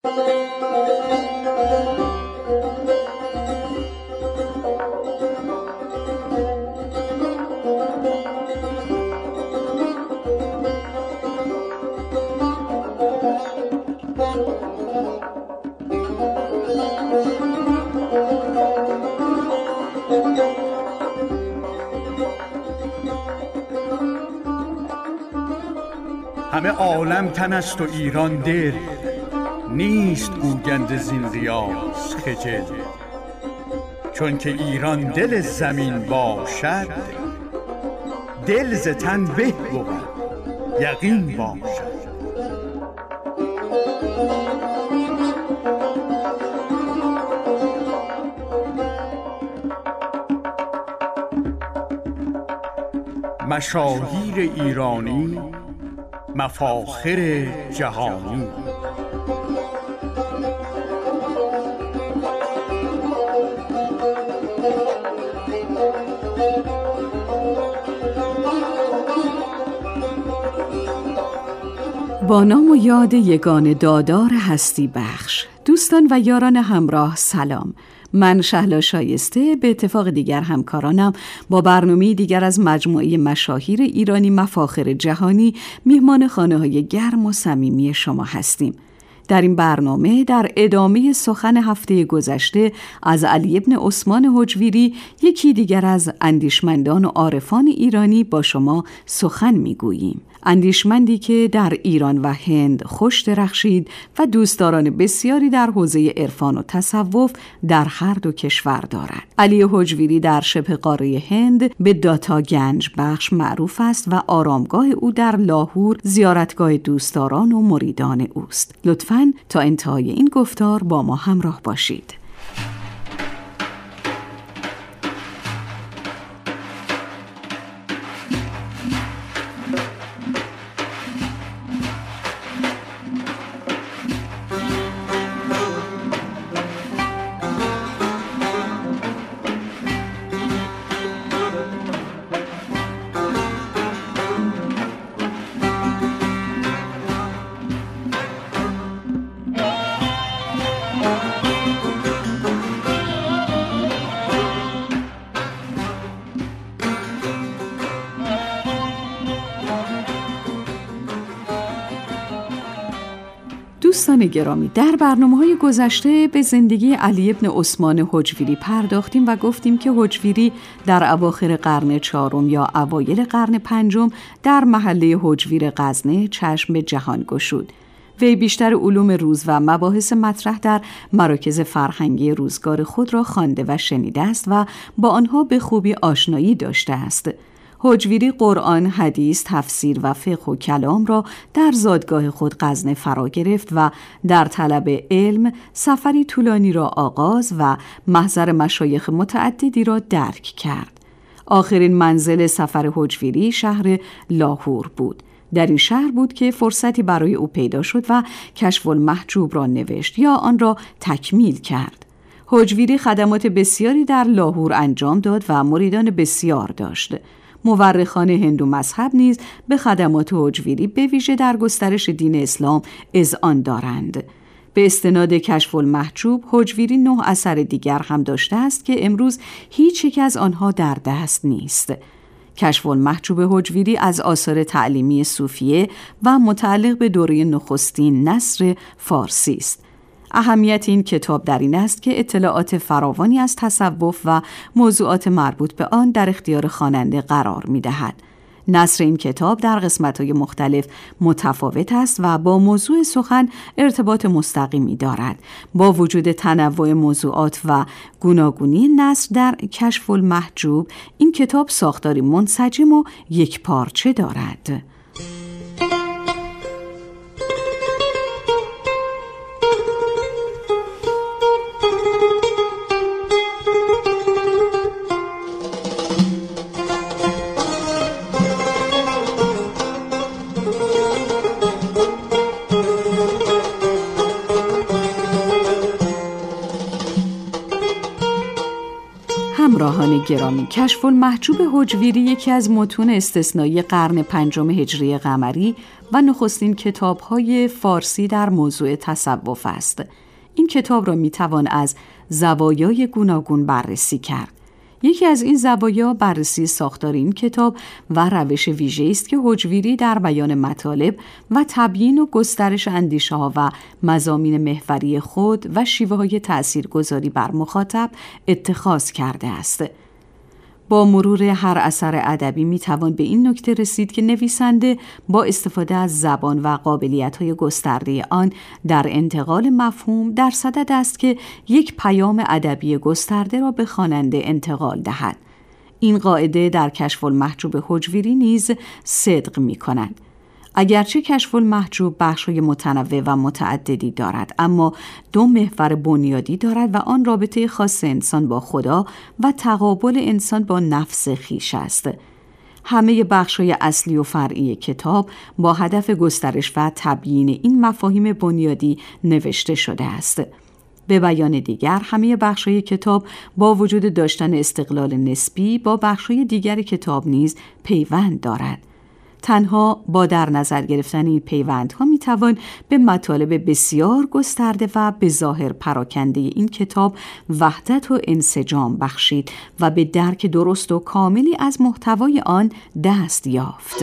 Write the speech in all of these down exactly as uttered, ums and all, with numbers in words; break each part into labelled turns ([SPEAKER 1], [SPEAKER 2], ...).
[SPEAKER 1] همه عالم تن است و ایران دل، نیست گوگند زین ریاض خجل. چون که ایران دل زمین باشد، دل ز تن به بود یقین باشد. مشاهیر ایرانی، مفاخر جهانی.
[SPEAKER 2] با نام و یاد یگان دادار هستی بخش. دوستان و یاران همراه سلام. من شهلا شایسته به اتفاق دیگر همکارانم با برنامه دیگر از مجموعه مشاهیر ایرانی مفاخر جهانی میهمان خانه های گرم و صمیمی شما هستیم. در این برنامه در ادامه سخن هفته گذشته از علی ابن عثمان هجویری، یکی دیگر از اندیشمندان و عارفان ایرانی، با شما سخن میگوییم. اندیشمندی که در ایران و هند خوش درخشید و دوستداران بسیاری در حوزه عرفان و تصوف در هر دو کشور دارد. علی هجویری در شبه قاره هند به داتا گنج بخش معروف است و آرامگاه او در لاهور زیارتگاه دوستداران و مریدان اوست. لطفاً تا انتهای این گفتار با ما همراه باشید. دوستان گرامی، در برنامه‌های گذشته به زندگی علی ابن عثمان هجویری پرداختیم و گفتیم که هجویری در اواخر قرن چهارم یا اوایل قرن پنجم در محله هجویر غزنه چشم به جهان گشود. وی بیشتر علوم روز و مباحث مطرح در مراکز فرهنگی روزگار خود را خوانده و شنیده است و با آنها به خوبی آشنایی داشته است. هجویری قرآن، حدیث، تفسیر و فقه و کلام را در زادگاه خود غزنه فرا گرفت و در طلب علم سفری طولانی را آغاز و محضر مشایخ متعددی را درک کرد. آخرین منزل سفر هجویری شهر لاهور بود. در این شهر بود که فرصتی برای او پیدا شد و کشف المحجوب را نوشت یا آن را تکمیل کرد. هجویری خدمات بسیاری در لاهور انجام داد و مریدان بسیار داشت. مورخان هندو مذهب نیز به خدمات هجویری به ویژه در گسترش دین اسلام اذعان دارند. به استناد کشف المحجوب، هجویری نه اثر دیگر هم داشته است که امروز هیچ یک از آنها در دست نیست. کشف المحجوب هجویری از آثار تعلیمی صوفیه و متعلق به دوره نخستین نصر فارسی است. اهمیت این کتاب در این است که اطلاعات فراوانی از تصوف و موضوعات مربوط به آن در اختیار خواننده قرار می‌دهد. نثر این کتاب در قسمت‌های مختلف متفاوت است و با موضوع سخن ارتباط مستقیمی دارد. با وجود تنوع موضوعات و گوناگونی نثر در کشف المحجوب، این کتاب ساختاری منسجم و یکپارچه دارد. همراهان گرامی، کشف المحجوب هجویری یکی از متون استثنایی قرن پنجم هجری قمری و نخستین کتاب‌های فارسی در موضوع تصوف است. این کتاب را می‌توان از زوایای گوناگون بررسی کرد. یکی از این زوایا بررسی ساختار این کتاب و روش ویژه‌ای است که هجویری در بیان مطالب و تبیین و گسترش اندیشه‌ها و مضامین محوری خود و شیوه‌های تأثیرگذاری بر مخاطب اتخاذ کرده است. با مرور هر اثر ادبی میتوان به این نکته رسید که نویسنده با استفاده از زبان و قابلیت‌های گسترده آن در انتقال مفهوم در صدد است که یک پیام ادبی گسترده را به خواننده انتقال دهد. این قاعده در کشف المحجوب هجویری نیز صدق می‌کند. اگرچه کشف المحجوب بخش‌های متنوع و متعددی دارد، اما دو محور بنیادی دارد و آن رابطه خاص انسان با خدا و تقابل انسان با نفس خویش است. همه بخش‌های اصلی و فرعی کتاب با هدف گسترش و تبیین این مفاهیم بنیادی نوشته شده است. به بیان دیگر، همه بخش‌های کتاب با وجود داشتن استقلال نسبی با بخش‌های دیگر کتاب نیز پیوند دارد. تنها با در نظر گرفتن این پیوندها میتوان به مطالب بسیار گسترده و به ظاهر پراکنده این کتاب وحدت و انسجام بخشید و به درک درست و کاملی از محتوای آن دست یافت.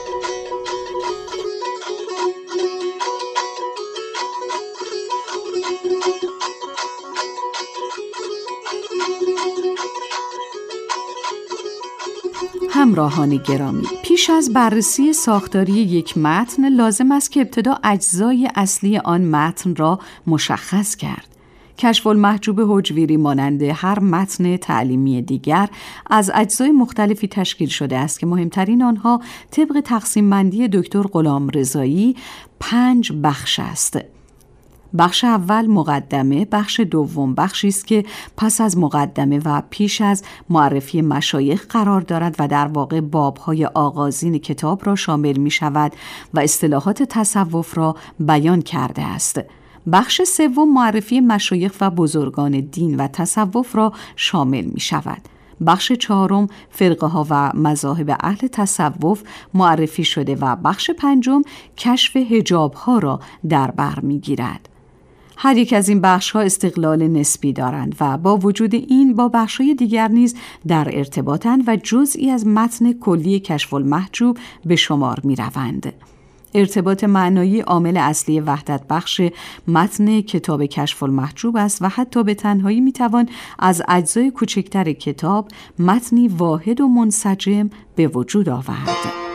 [SPEAKER 2] همراهان گرامی، پیش از بررسی ساختاری یک متن لازم است که ابتدا اجزای اصلی آن متن را مشخص کرد. کشف المحجوب هجویری مانند هر متن تعلیمی دیگر از اجزای مختلفی تشکیل شده است که مهمترین آنها طبق تقسیم بندی دکتر غلامرضایی پنج بخش است. بخش اول مقدمه، بخش دوم بخشی است که پس از مقدمه و پیش از معرفی مشایخ قرار دارد و در واقع بابهای آغازین کتاب را شامل می شود و اصطلاحات تصوف را بیان کرده است. بخش سوم معرفی مشایخ و بزرگان دین و تصوف را شامل می شود. بخش چهارم فرقه ها و مذاهب اهل تصوف معرفی شده و بخش پنجم کشف حجاب ها را در بر می گیرد. هر یک از این بخش‌ها استقلال نسبی دارند و با وجود این با بخش‌های دیگر نیز در ارتباطند و جزئی از متن کلی کشف المحجوب به شمار می‌روند. ارتباط معنایی عامل اصلی وحدت بخش متن کتاب کشف المحجوب است و حتی به تنهایی می‌توان از اجزای کوچکتر کتاب متنی واحد و منسجم به وجود آورد.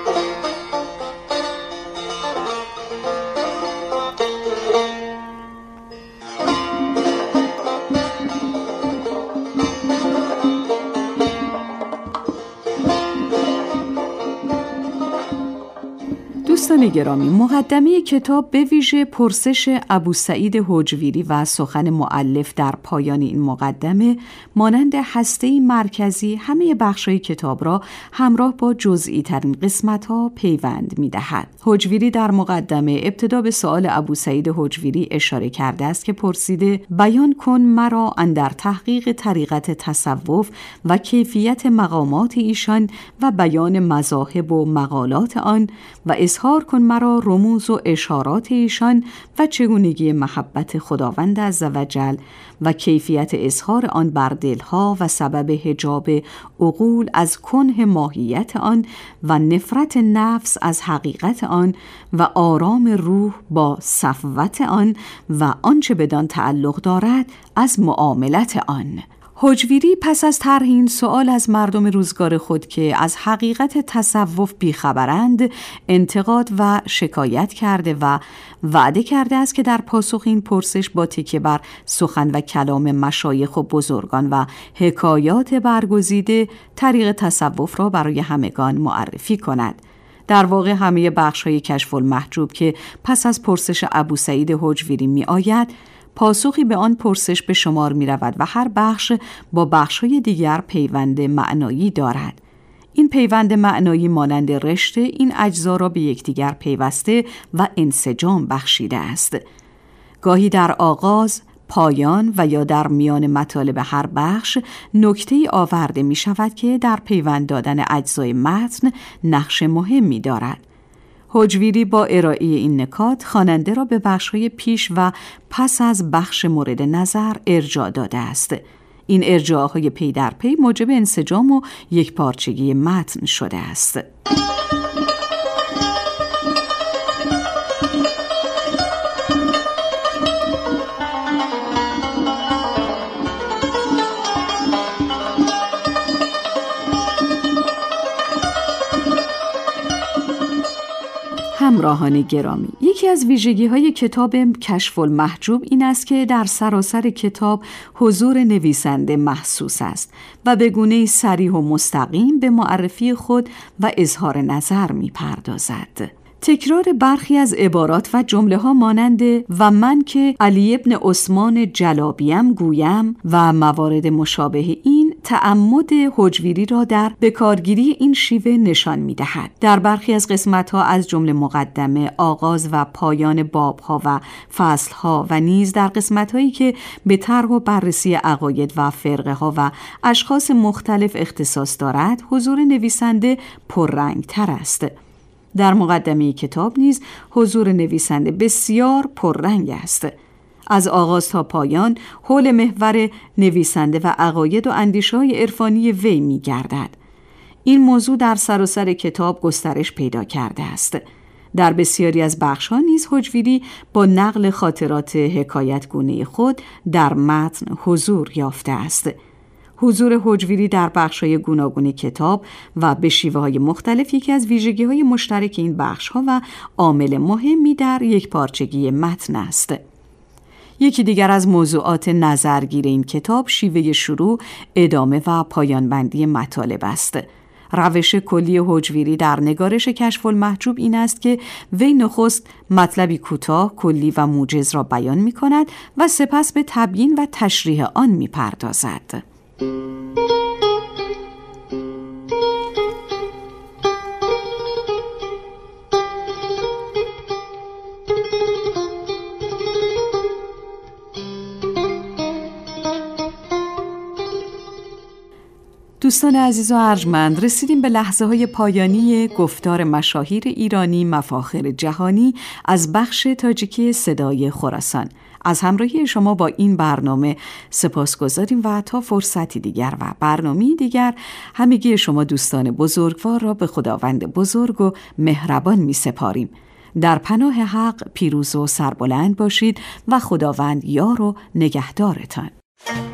[SPEAKER 2] دوستان گرامی، مقدمه کتاب به ویژه پرسش ابوسعید هجویری و سخن مؤلف در پایان این مقدمه مانند هسته‌ای مرکزی همه بخش‌های کتاب را همراه با جزئی ترین قسمت‌ها پیوند می‌دهد. هجویری در مقدمه ابتدا به سؤال ابوسعید هجویری اشاره کرده است که پرسیده: بیان کن مرا اندر تحقیق طریقت تصوف و کیفیت مقامات ایشان و بیان مذاهب و مقالات آن و اظهار کن مرا رموز و اشارات ایشان و چگونگی محبت خداوند عزوجل و کیفیت اظهار آن بر دلها و سبب حجاب عقول از کنه ماهیت آن و نفرت نفس از حقیقت آن و آرام روح با صفوت آن و آنچه بدان تعلق دارد از معاملت آن. هجویری پس از طرح این سؤال از مردم روزگار خود که از حقیقت تصوف بیخبرند انتقاد و شکایت کرده و وعده کرده است که در پاسخ این پرسش با تکیه بر سخن و کلام مشایخ و بزرگان و حکایات برگزیده طریق تصوف را برای همگان معرفی کند. در واقع همه بخش‌های کشف المحجوب که پس از پرسش ابوسعید هجویری می آید پاسخی به آن پرسش به شمار می رود و هر بخش با بخش‌های دیگر پیوند معنایی دارد. این پیوند معنایی مانند رشته این اجزا را به یکدیگر پیوسته و انسجام بخشیده است. گاهی در آغاز پایان و یا در میان مطالب هر بخش نکته‌ای آورده می شود که در پیوند دادن اجزای متن نقش مهمی دارد. هجویری با ارائه این نکات خواننده را به بخش‌های پیش و پس از بخش مورد نظر ارجاع داده است. این ارجاع‌های پی در پی موجب انسجام و یکپارچگی متن شده است. همراهان گرامی، یکی از ویژگی‌های کتاب کشف المحجوب این است که در سراسر کتاب حضور نویسنده محسوس است و به گونه‌ای صریح و مستقیم به معرفی خود و اظهار نظر می‌پردازد. تکرار برخی از عبارات و جمله ها مانند و من که علی ابن عثمان جلابیم گویم و موارد مشابه این تعمد هجویری را در بکارگیری این شیوه نشان می دهد. در برخی از قسمت ها از جمله مقدمه، آغاز و پایان باب ها و فصل ها و نیز در قسمت هایی که به طرح و بررسی عقاید و فرقه ها و اشخاص مختلف اختصاص دارد، حضور نویسنده پررنگ تر است. در مقدمه کتاب نیز حضور نویسنده بسیار پررنگ است. از آغاز تا پایان حول محور نویسنده و عقاید و اندیشه‌های عرفانی وی می‌گردد. این موضوع در سراسر کتاب گسترش پیدا کرده است. در بسیاری از بخش‌ها نیز هجویری با نقل خاطرات حکایتگونه خود در متن حضور یافته است. حضور هجویری در بخش‌های گوناگون کتاب و به شیوه‌های مختلف یکی از ویژگی‌های مشترک این بخش‌ها و عامل مهمی در یکپارچگی متن است. یکی دیگر از موضوعات نظرگیر این کتاب شیوه شروع، ادامه و پایان بندی مطالب است. روش کلی هجویری در نگارش کشف المحجوب این است که وی نخست مطلبی کوتاه، کلی و موجز را بیان می‌کند و سپس به تبیین و تشریح آن می‌پردازد. دوستان عزیز و ارجمند، رسیدیم به لحظه های پایانی گفتار مشاهیر ایرانی مفاخر جهانی از بخش تاجیکی صدای خراسان. از همراهی شما با این برنامه سپاسگزاریم و تا فرصتی دیگر و برنامه‌ای دیگر همگی شما دوستان بزرگوار را به خداوند بزرگ و مهربان می سپاریم. در پناه حق پیروز و سربلند باشید و خداوند یار و نگهدارتان.